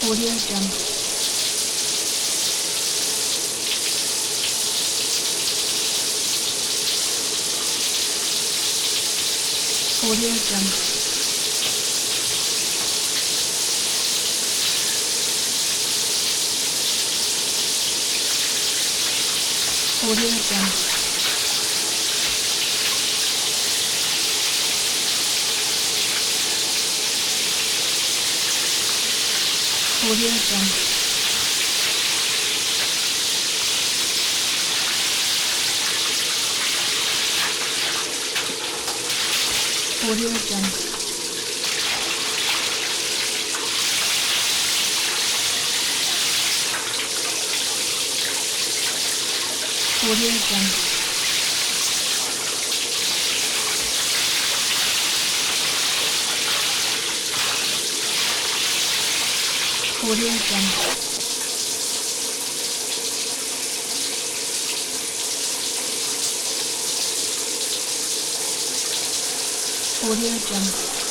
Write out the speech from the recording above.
Audio Jungle. Audio Jungle. Audio Jungle. Audio Jungle. Audio Jungle. Audio Jungle. Audio Jungle. Audio Jungle.